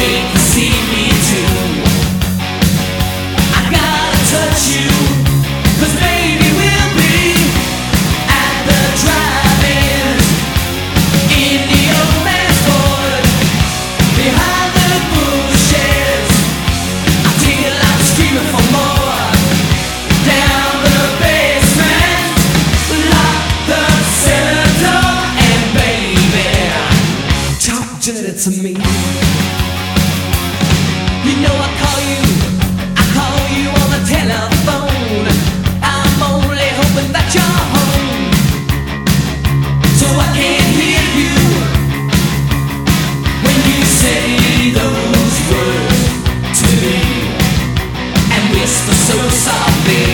they can see me too. I gotta touch you, 'cause baby we'll be at the drive-in, in the old man's Ford, behind the bushes, until I'm screaming for more. Down the basement, lock the cellar door, and baby, talk dirty to me. You know I call you on the telephone. I'm only hoping that you're home, so I can hear you when you say those words to me, and whisper so softly.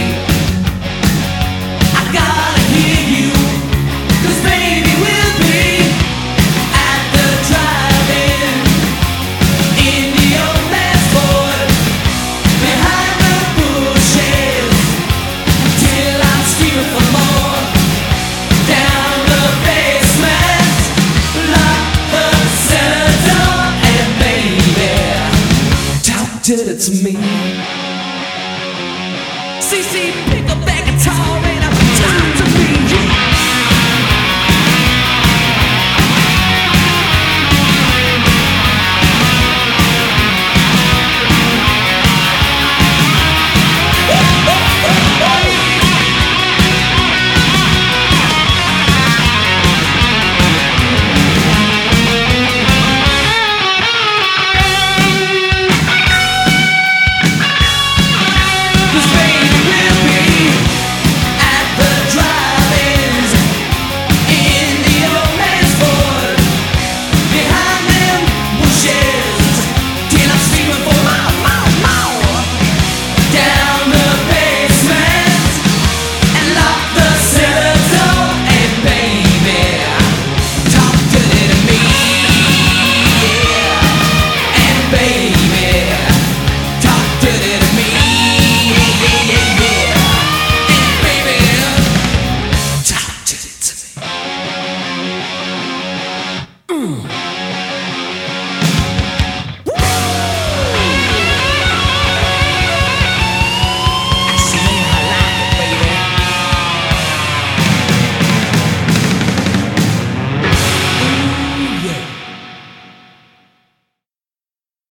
I gotta hear you, 'cause baby we'll be at the drive-in, in the old man's Ford, behind the bushes, till I'm screaming for more. Down the basement, lock the cellar door, and baby, talk dirty to me. CC